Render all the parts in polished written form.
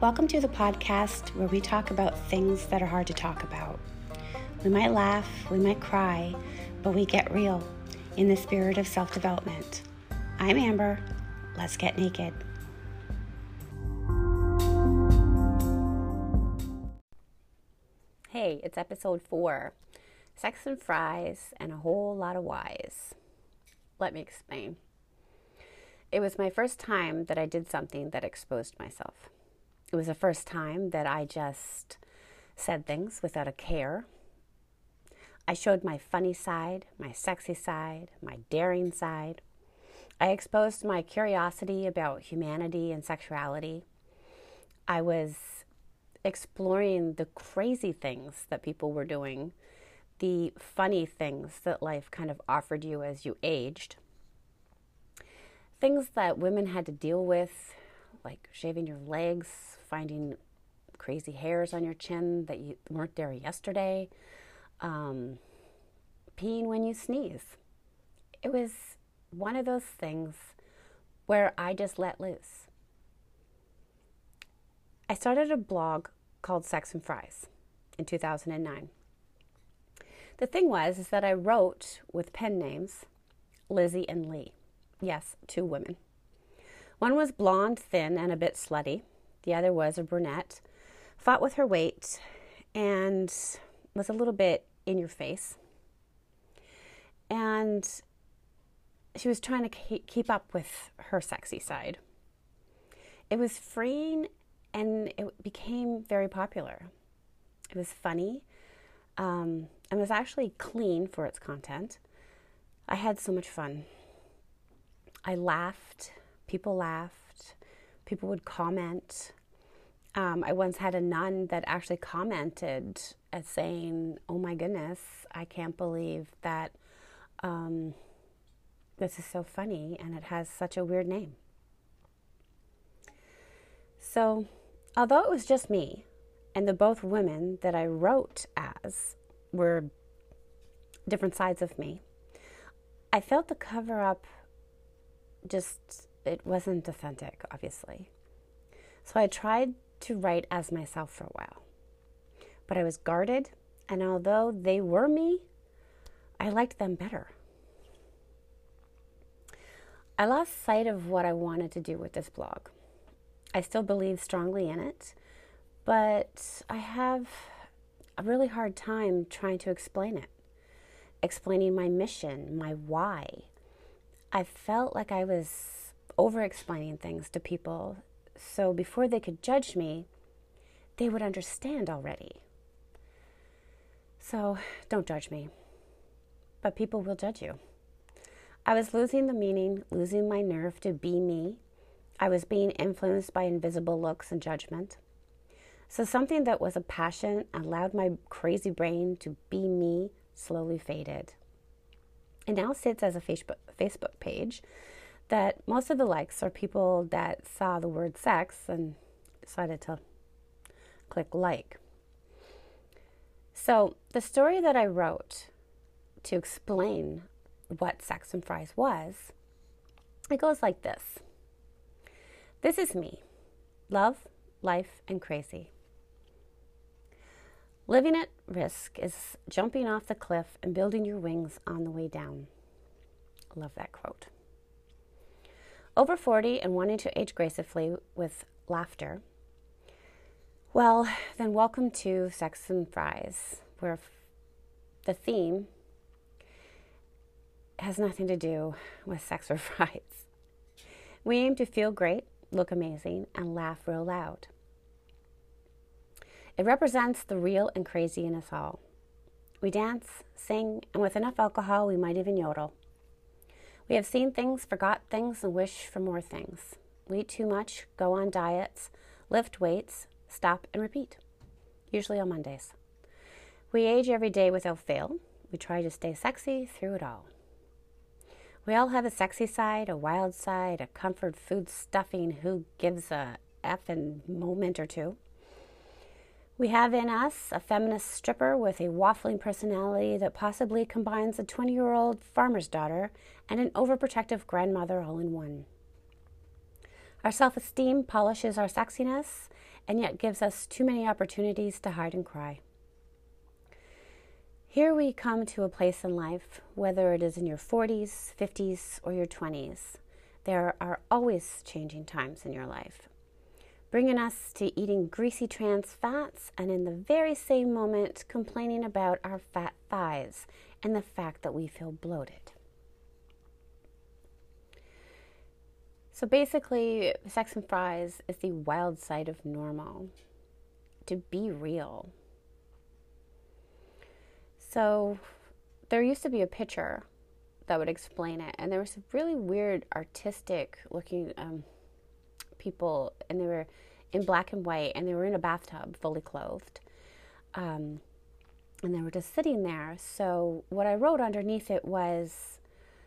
Welcome to the podcast where we talk about things that are hard to talk about. We might laugh, we might cry, but we get real in the spirit of self-development. I'm Amber. Let's get naked. Hey, it's episode 4. Sex and fries and a whole lot of whys. Let me explain. It was my first time that I did something that exposed myself. It was the first time that I just said things without a care. I showed my funny side, my sexy side, my daring side. I exposed my curiosity about humanity and sexuality. I was exploring the crazy things that people were doing, the funny things that life kind of offered you as you aged. Things that women had to deal with, like shaving your legs, finding crazy hairs on your chin that you weren't there yesterday, peeing when you sneeze. It was one of those things where I just let loose. I started a blog called Sex and Fries in 2009. The thing is that I wrote with pen names Lizzie and Lee. Yes, 2 women. One was blonde, thin, and a bit slutty. The other was a brunette, fought with her weight, and was a little bit in your face. And she was trying to keep up with her sexy side. It was freeing, and it became very popular. It was funny, and was actually clean for its content. I had so much fun. I laughed. People laughed. People would comment. I once had a nun that actually commented as saying, "Oh my goodness, I can't believe that this is so funny and it has such a weird name." So, although it was just me, and the both women that I wrote as were different sides of me, I felt the cover up it wasn't authentic, obviously. So I tried to write as myself for a while. But I was guarded, and although they were me, I liked them better. I lost sight of what I wanted to do with this blog. I still believe strongly in it, but I have a really hard time trying to explain it. Explaining my mission, my why. I felt like I was over-explaining things to people, so before they could judge me, they would understand already. So don't judge me, but people will judge you. I was losing the meaning, losing my nerve to be me. I was being influenced by invisible looks and judgment. So something that was a passion and allowed my crazy brain to be me slowly faded. It now sits as a Facebook page that most of the likes are people that saw the word sex and decided to click like. So the story that I wrote to explain what Sex and Fries was, it goes like this. This is me. Love, life, and crazy. Living at risk is jumping off the cliff and building your wings on the way down. Love that quote. Over 40 and wanting to age gracefully with laughter. Well, then welcome to Sex and Fries, where the theme has nothing to do with sex or fries. We aim to feel great, look amazing, and laugh real loud. It represents the real and crazy in us all. We dance, sing, and with enough alcohol, we might even yodel. We have seen things, forgot things, and wish for more things. We eat too much, go on diets, lift weights, stop and repeat, usually on Mondays. We age every day without fail. We try to stay sexy through it all. We all have a sexy side, a wild side, a comfort food stuffing who gives a effing moment or two. We have in us a feminist stripper with a waffling personality that possibly combines a 20-year-old farmer's daughter and an overprotective grandmother all in one. Our self-esteem polishes our sexiness, and yet gives us too many opportunities to hide and cry. Here we come to a place in life, whether it is in your 40s, 50s, or your 20s. There are always changing times in your life, bringing us to eating greasy trans fats and in the very same moment complaining about our fat thighs and the fact that we feel bloated. So basically, sex and fries is the wild side of normal. To be real. So there used to be a picture that would explain it, and there was some really weird artistic looking people, and they were in black and white, and they were in a bathtub fully clothed, and they were just sitting there. So what I wrote underneath it was,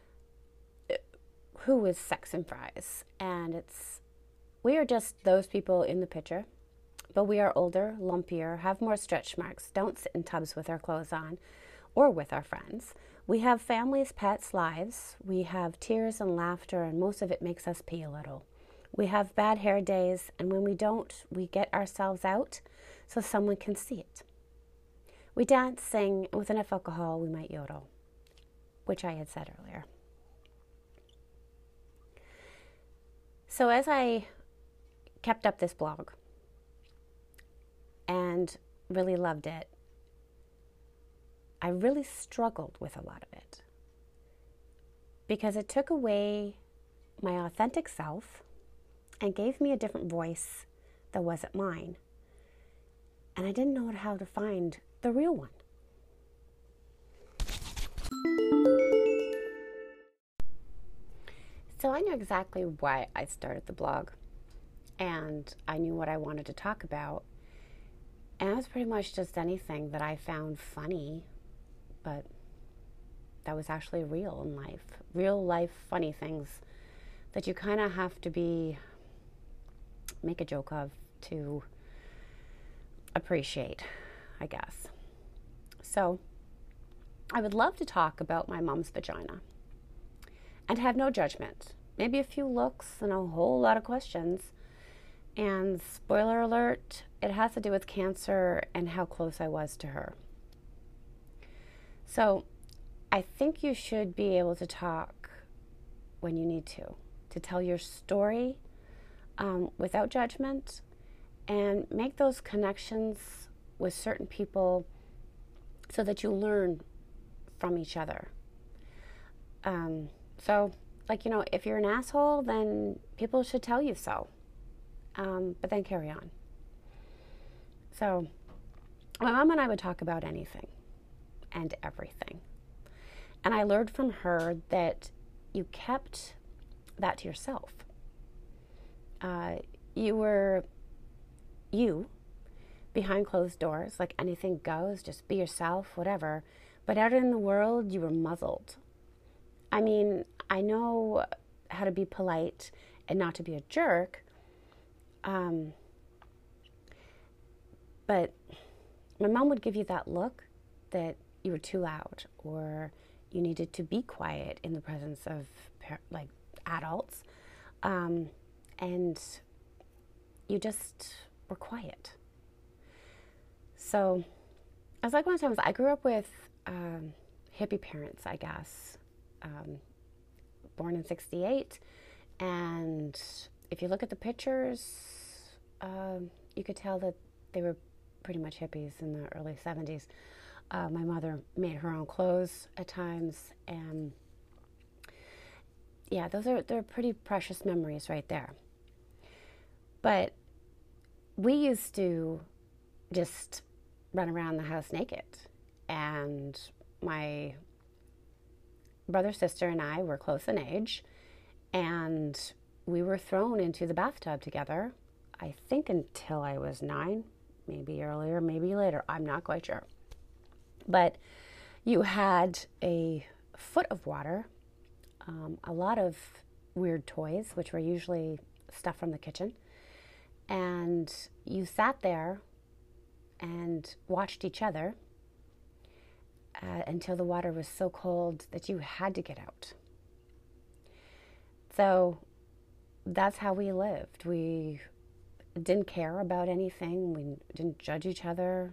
who is sex and fries? And it's, we are just those people in the picture, but we are older, lumpier, have more stretch marks, don't sit in tubs with our clothes on or with our friends. We have families, pets, lives. We have tears and laughter, and most of it makes us pee a little. We have bad hair days, and when we don't, we get ourselves out so someone can see it. We dance, sing, and with enough alcohol, we might yodel, which I had said earlier. So as I kept up this blog and really loved it, I really struggled with a lot of it because it took away my authentic self and gave me a different voice that wasn't mine. And I didn't know how to find the real one. So I knew exactly why I started the blog, and I knew what I wanted to talk about. And it was pretty much just anything that I found funny, but that was actually real in life. Real life funny things that you kind of have to make a joke of to appreciate, I guess. So I would love to talk about my mom's vagina and have no judgment. Maybe a few looks and a whole lot of questions. And spoiler alert, it has to do with cancer and how close I was to her. So I think you should be able to talk when you need to tell your story without judgment, and make those connections with certain people so that you learn from each other. So, if you're an asshole, then people should tell you so. But then carry on. So, my mom and I would talk about anything and everything. And I learned from her that you kept that to yourself. You were you behind closed doors, like anything goes, just be yourself, whatever. But out in the world, you were muzzled. I mean, I know how to be polite and not to be a jerk, but my mom would give you that look that you were too loud or you needed to be quiet in the presence of adults, and you just were quiet. So I was like, one of the times I grew up with hippie parents, I guess, born in 1968, and if you look at the pictures, you could tell that they were pretty much hippies in the early 1970s. My mother made her own clothes at times, and yeah, they're pretty precious memories right there. But we used to just run around the house naked, and my brother, sister, and I were close in age, and we were thrown into the bathtub together, I think until I was 9, maybe earlier, maybe later, I'm not quite sure. But you had a foot of water, a lot of weird toys, which were usually stuff from the kitchen, and you sat there and watched each other until the water was so cold that you had to get out. So that's how we lived. We didn't care about anything. We didn't judge each other.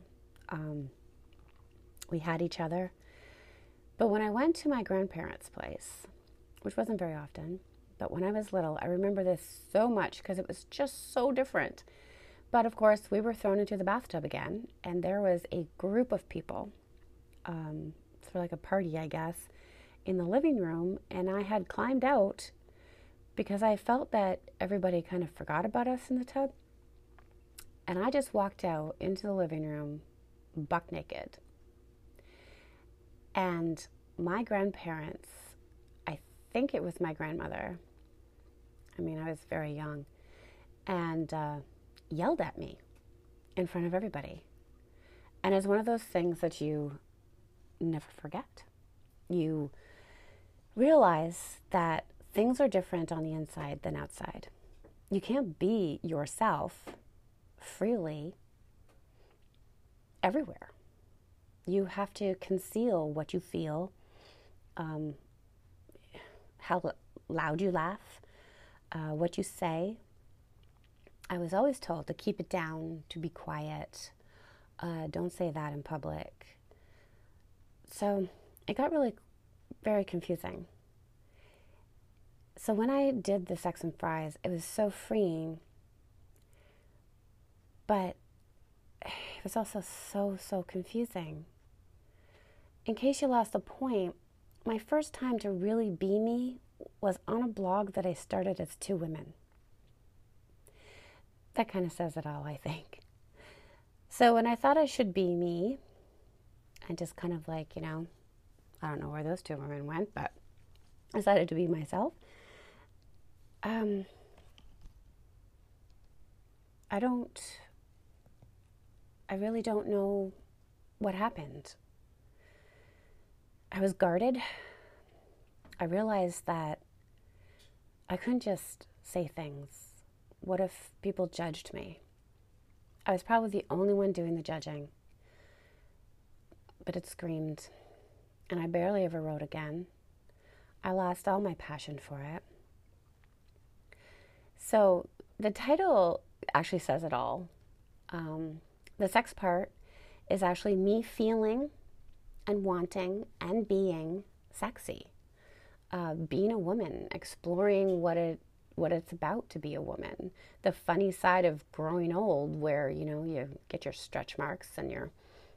We had each other. But when I went to my grandparents' place, which wasn't very often, but when I was little, I remember this so much because it was just so different. But of course, we were thrown into the bathtub again, and there was a group of people, for like a party, I guess, in the living room, and I had climbed out because I felt that everybody kind of forgot about us in the tub. And I just walked out into the living room buck naked. And my grandparents, I think it was my grandmother, I mean, I was very young, and yelled at me in front of everybody. And it's one of those things that you never forget. You realize that things are different on the inside than outside. You can't be yourself freely everywhere. You have to conceal what you feel, how loud you laugh, what you say. I was always told to keep it down, to be quiet, don't say that in public. So it got really very confusing. So when I did the Sex and Fries, it was so freeing, but it was also so confusing. In case you lost the point, my first time to really be me was on a blog that I started as two women. That kind of says it all, I think. So when I thought I should be me, and just kind of like, I don't know where those two women went, but I decided to be myself. I really don't know what happened. I was guarded. I realized that I couldn't just say things. What if people judged me? I was probably the only one doing the judging. But it screamed, and I barely ever wrote again. I lost all my passion for it. So the title actually says it all. The sex part is actually me feeling and wanting and being sexy. Being a woman, exploring what it's about to be a woman. The funny side of growing old where, you get your stretch marks and your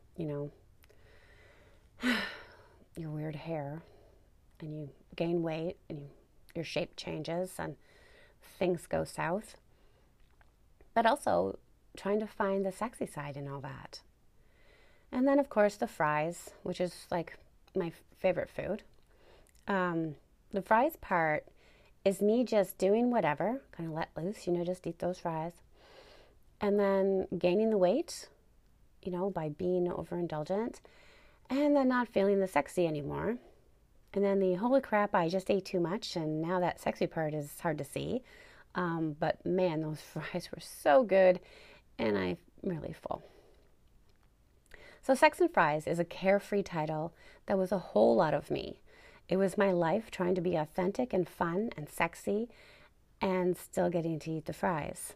weird hair, and you gain weight, and your shape changes, and things go south. But also trying to find the sexy side in all that. And then, of course, the fries, which is like my favorite food. The fries part is me just doing whatever, kind of let loose, just eat those fries. And then gaining the weight, by being overindulgent. And then not feeling the sexy anymore. And then the holy crap, I just ate too much, and now that sexy part is hard to see. But man, those fries were so good, and I'm really full. So Sex and Fries is a carefree title that was a whole lot of me. It was my life trying to be authentic and fun and sexy and still getting to eat the fries.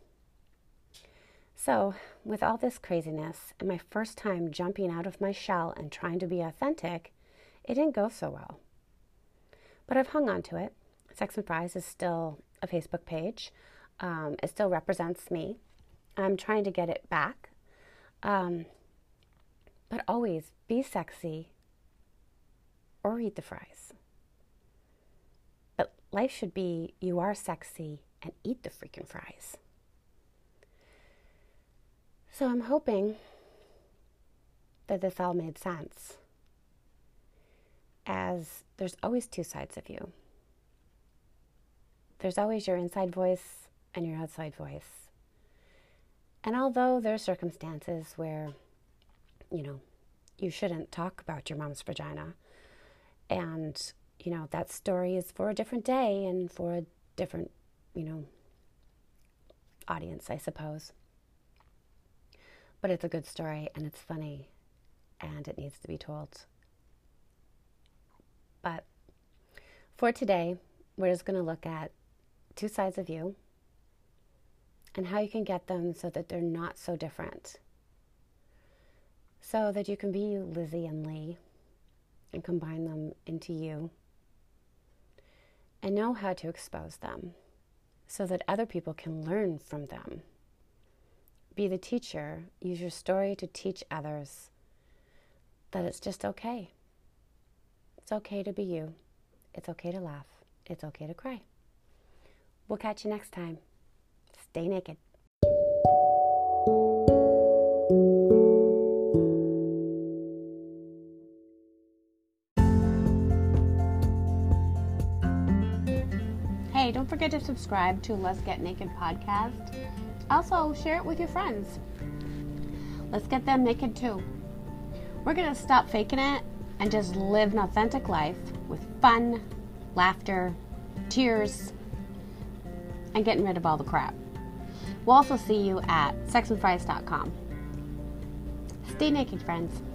So with all this craziness and my first time jumping out of my shell and trying to be authentic, it didn't go so well. But I've hung on to it. Sex and Fries is still a Facebook page. It still represents me. I'm trying to get it back. But always be sexy or eat the fries. But life should be you are sexy and eat the freaking fries. So I'm hoping that this all made sense, as there's always two sides of you. There's always your inside voice and your outside voice. And although there are circumstances where, you shouldn't talk about your mom's vagina, and, that story is for a different day and for a different, audience, I suppose. But it's a good story, and it's funny, and it needs to be told. But for today, we're just going to look at two sides of you, and how you can get them so that they're not so different. So that you can be Lizzie and Lee and combine them into you. And know how to expose them so that other people can learn from them. Be the teacher. Use your story to teach others that it's just okay. It's okay to be you. It's okay to laugh. It's okay to cry. We'll catch you next time. Stay naked. Hey, don't forget to subscribe to Let's Get Naked podcast. Also, share it with your friends. Let's get them naked too. We're going to stop faking it and just live an authentic life with fun, laughter, tears, and getting rid of all the crap. We'll also see you at sexandfries.com. Stay naked, friends.